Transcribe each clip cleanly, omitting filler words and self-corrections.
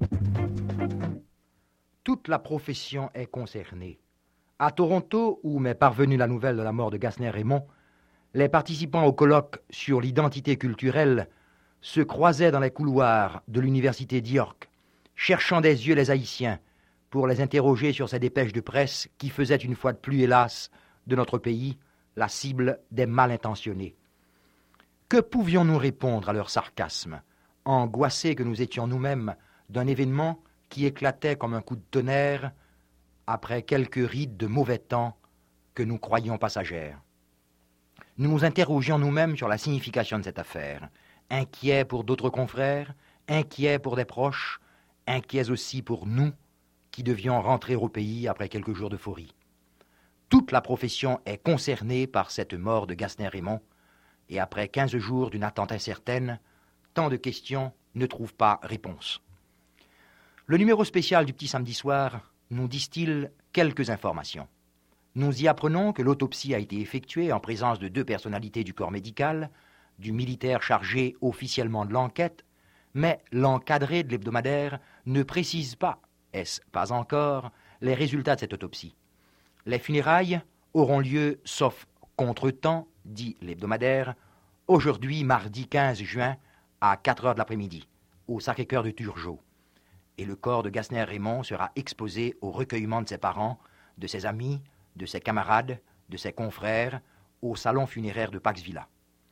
Toute la profession est concernée. À Toronto, où m'est parvenue la nouvelle de la mort de Gasner-Raymond, les participants au colloque sur l'identité culturelle se croisaient dans les couloirs de l'université d'York, cherchant des yeux les Haïtiens pour les interroger sur ces dépêches de presse qui faisaient une fois de plus, hélas, de notre pays la cible des mal intentionnés. Que pouvions-nous répondre à leur sarcasme, angoissés que nous étions nous-mêmes d'un événement qui éclatait comme un coup de tonnerre après quelques rides de mauvais temps que nous croyions passagères. Nous nous interrogions nous-mêmes sur la signification de cette affaire, inquiets pour d'autres confrères, inquiets pour des proches, inquiets aussi pour nous qui devions rentrer au pays après quelques jours d'euphorie. Toute la profession est concernée par cette mort de Gasner-Raymond, et après 15 jours d'une attente incertaine, tant de questions ne trouvent pas réponse. Le numéro spécial du Petit Samedi Soir nous distille quelques informations. Nous y apprenons que l'autopsie a été effectuée en présence de 2 personnalités du corps médical, du militaire chargé officiellement de l'enquête, mais l'encadré de l'hebdomadaire ne précise pas, est-ce pas encore, les résultats de cette autopsie. Les funérailles auront lieu, sauf contretemps, dit l'hebdomadaire, aujourd'hui, mardi 15 juin, à 4 heures de l'après-midi, au Sacré-Cœur de Turgeau. Et le corps de Gasner-Raymond sera exposé au recueillement de ses parents, de ses amis, de ses camarades, de ses confrères, au salon funéraire de Pax Villa.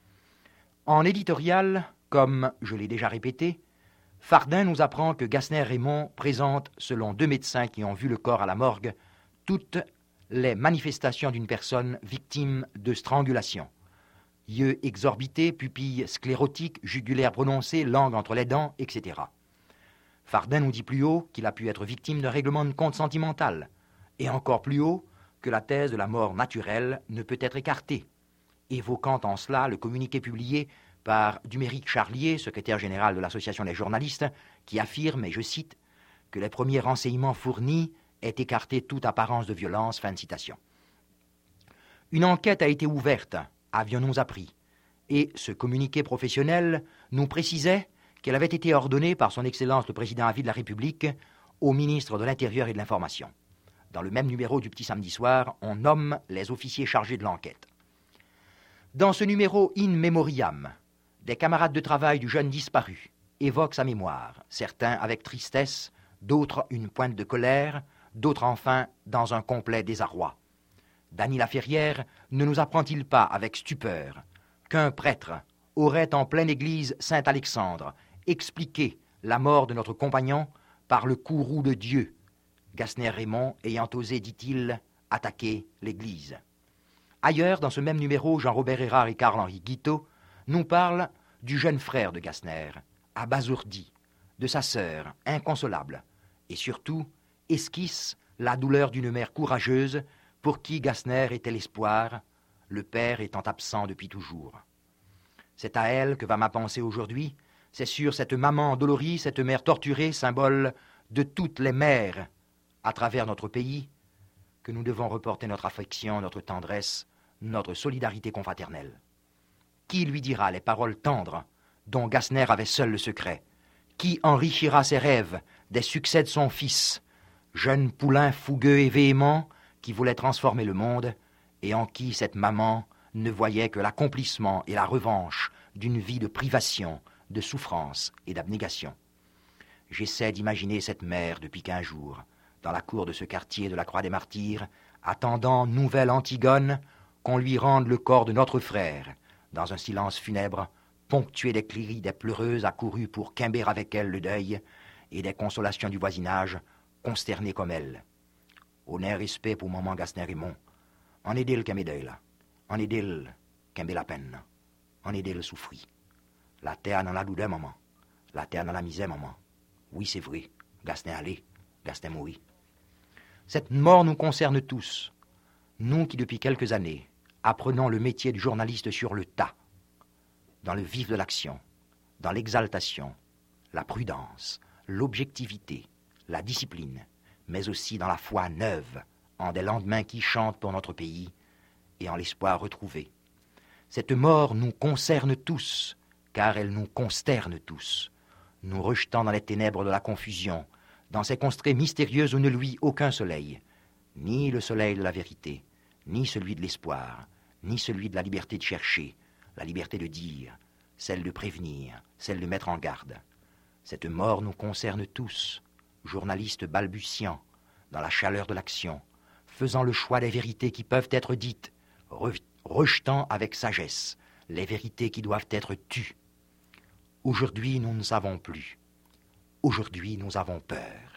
En éditorial, comme je l'ai déjà répété, Fardin nous apprend que Gasner-Raymond présente, selon 2 médecins qui ont vu le corps à la morgue, toutes les manifestations d'une personne victime de strangulation. Yeux exorbités, pupilles sclérotiques, jugulaire prononcé, langue entre les dents, etc. Fardin nous dit plus haut qu'il a pu être victime d'un règlement de compte sentimental, et encore plus haut que la thèse de la mort naturelle ne peut être écartée, évoquant en cela le communiqué publié par Duméric Charlier, secrétaire général de l'Association des journalistes, qui affirme, et je cite, que les premiers renseignements fournis aient écarté toute apparence de violence. Fin de citation. Une enquête a été ouverte, avions-nous appris, et ce communiqué professionnel nous précisait qu'elle avait été ordonnée par son Excellence le Président à vie de la République au ministre de l'Intérieur et de l'Information. Dans le même numéro du Petit Samedi Soir, on nomme les officiers chargés de l'enquête. Dans ce numéro in memoriam, des camarades de travail du jeune disparu évoquent sa mémoire, certains avec tristesse, d'autres une pointe de colère, d'autres enfin dans un complet désarroi. Dany Laferrière ne nous apprend-il pas avec stupeur qu'un prêtre aurait en pleine église Saint-Alexandre expliqué la mort de notre compagnon par le courroux de Dieu, Gasner-Raymond ayant osé, dit-il, attaquer l'église. Ailleurs, dans ce même numéro, Jean-Robert Hérard et Carl-Henri Guiteau nous parlent du jeune frère de Gasner, abasourdi, de sa sœur, inconsolable, et surtout esquisse la douleur d'une mère courageuse pour qui Gasner était l'espoir, le père étant absent depuis toujours. C'est à elle que va ma pensée aujourd'hui, c'est sur cette maman endolorie, cette mère torturée, symbole de toutes les mères à travers notre pays, que nous devons reporter notre affection, notre tendresse, notre solidarité confraternelle. Qui lui dira les paroles tendres dont Gasner avait seul le secret? Qui enrichira ses rêves des succès de son fils, jeune poulain fougueux et véhément qui voulait transformer le monde et en qui cette maman ne voyait que l'accomplissement et la revanche d'une vie de privation, de souffrance et d'abnégation. J'essaie d'imaginer cette mère depuis 15 jours, dans la cour de ce quartier de la Croix des Martyrs, attendant nouvelle Antigone, qu'on lui rende le corps de notre frère, dans un silence funèbre, ponctué des cris des pleureuses accourues pour quimber avec elle le deuil, et des consolations du voisinage, consternées comme elle. Honneur et respect pour maman Gasner-Raymond. En aidez-le qu'un deuil là. En aidez-le qu'un la peine. En aidez-le souffrir. La terre dans la douleur, maman. La terre dans la misère, maman. Oui, c'est vrai. Gasner allé. Gasner mourit. Cette mort nous concerne tous. Nous qui, depuis quelques années, apprenons le métier du journaliste sur le tas, dans le vif de l'action, dans l'exaltation, la prudence, l'objectivité, la discipline, mais aussi dans la foi neuve, en des lendemains qui chantent pour notre pays et en l'espoir retrouvé. Cette mort nous concerne tous, car elle nous consterne tous. nous rejetant dans les ténèbres de la confusion, dans ces contrées mystérieuses où ne luit aucun soleil, ni le soleil de la vérité, ni celui de l'espoir, ni celui de la liberté de chercher, la liberté de dire, celle de prévenir, celle de mettre en garde. Cette mort nous concerne tous, journalistes balbutiants, dans la chaleur de l'action, faisant le choix des vérités qui peuvent être dites, rejetant avec sagesse les vérités qui doivent être tues. Aujourd'hui, nous ne savons plus. Aujourd'hui, nous avons peur.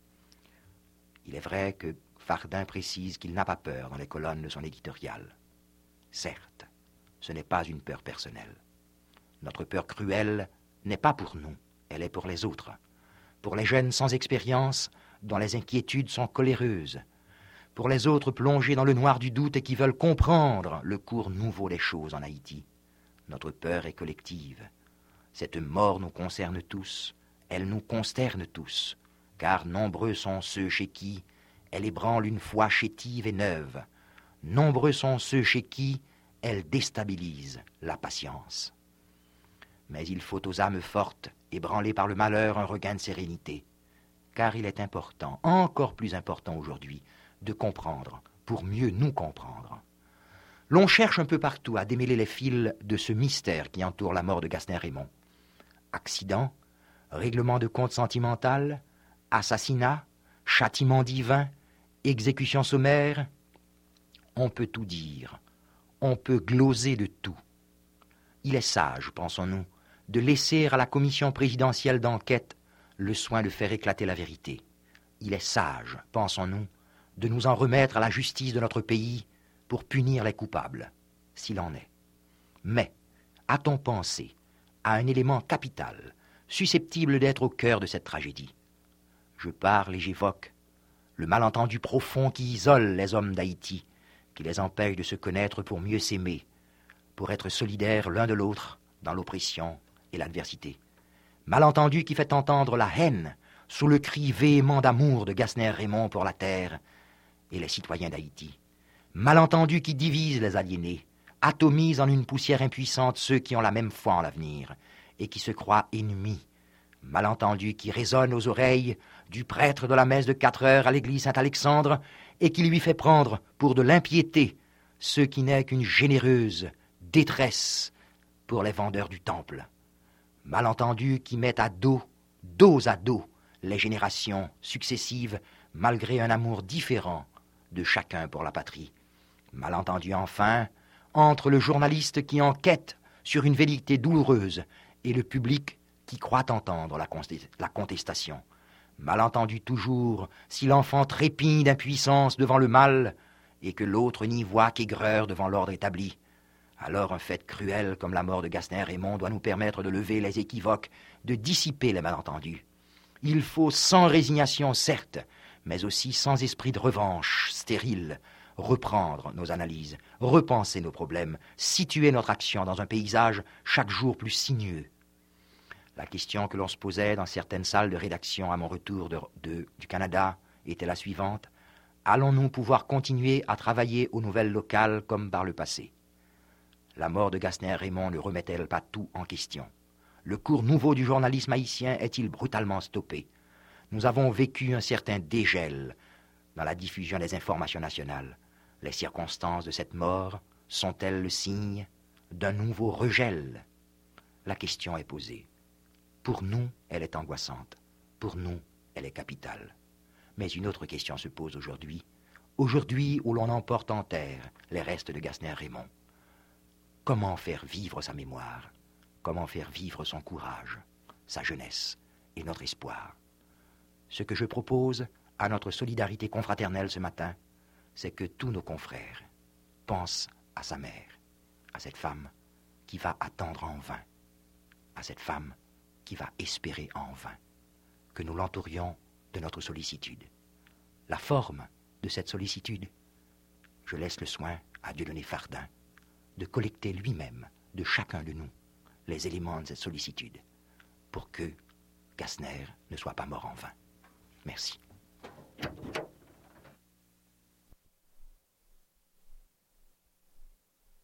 Il est vrai que Fardin précise qu'il n'a pas peur dans les colonnes de son éditorial. Certes, ce n'est pas une peur personnelle. Notre peur cruelle n'est pas pour nous, elle est pour les autres, pour les jeunes sans expérience dont les inquiétudes sont coléreuses, pour les autres plongés dans le noir du doute et qui veulent comprendre le cours nouveau des choses en Haïti. Notre peur est collective. Cette mort nous concerne tous, elle nous consterne tous, car nombreux sont ceux chez qui elle ébranle une foi chétive et neuve. Nombreux sont ceux chez qui elle déstabilise la patience. Mais il faut aux âmes fortes, ébranlées par le malheur, un regain de sérénité, car il est important, encore plus important aujourd'hui, de comprendre, pour mieux nous comprendre. L'on cherche un peu partout à démêler les fils de ce mystère qui entoure la mort de Gasner-Raymond. Accident, règlement de compte sentimental, assassinat, châtiment divin, exécution sommaire, on peut tout dire, on peut gloser de tout. Il est sage, pensons-nous, de laisser à la commission présidentielle d'enquête le soin de faire éclater la vérité. Il est sage, pensons-nous, de nous en remettre à la justice de notre pays pour punir les coupables, s'il en est. Mais a-t-on pensé à un élément capital, susceptible d'être au cœur de cette tragédie? Je parle et j'évoque le malentendu profond qui isole les hommes d'Haïti, qui les empêche de se connaître pour mieux s'aimer, pour être solidaires l'un de l'autre dans l'oppression et l'adversité. Malentendu qui fait entendre la haine sous le cri véhément d'amour de Gasner-Raymond pour la terre et les citoyens d'Haïti. Malentendu qui divise les aliénés, atomise en une poussière impuissante ceux qui ont la même foi en l'avenir et qui se croient ennemis. Malentendu qui résonne aux oreilles du prêtre de la messe de 4 heures à l'église Saint-Alexandre et qui lui fait prendre pour de l'impiété ce qui n'est qu'une généreuse détresse pour les vendeurs du temple. Malentendu qui met à dos à dos, les générations successives malgré un amour différent de chacun pour la patrie. Malentendu enfin entre le journaliste qui enquête sur une vérité douloureuse et le public qui croit entendre la contestation. Malentendu toujours si l'enfant trépigne d'impuissance devant le mal et que l'autre n'y voit qu'aigreur devant l'ordre établi. Alors un fait cruel comme la mort de Gasner-Raymond doit nous permettre de lever les équivoques, de dissiper les malentendus. Il faut sans résignation certes, mais aussi sans esprit de revanche stérile, reprendre nos analyses, repenser nos problèmes, situer notre action dans un paysage chaque jour plus sinueux. La question que l'on se posait dans certaines salles de rédaction à mon retour du Canada était la suivante. Allons-nous pouvoir continuer à travailler aux nouvelles locales comme par le passé? La mort de Gasner-Raymond ne remet-elle pas tout en question? Le cours nouveau du journalisme haïtien est-il brutalement stoppé? Nous avons vécu un certain dégel dans la diffusion des informations nationales. Les circonstances de cette mort sont-elles le signe d'un nouveau regel? La question est posée. Pour nous, elle est angoissante. Pour nous, elle est capitale. Mais une autre question se pose aujourd'hui. Aujourd'hui où l'on emporte en terre les restes de Gasner-Raymond. Comment faire vivre sa mémoire? Comment faire vivre son courage, sa jeunesse et notre espoir? Ce que je propose à notre solidarité confraternelle ce matin, c'est que tous nos confrères pensent à sa mère, à cette femme qui va attendre en vain, à cette femme qui va espérer en vain, que nous l'entourions de notre sollicitude. La forme de cette sollicitude, je laisse le soin à Dieudonné Fardin de collecter lui-même de chacun de nous les éléments de cette sollicitude pour que Gasner ne soit pas mort en vain. Merci.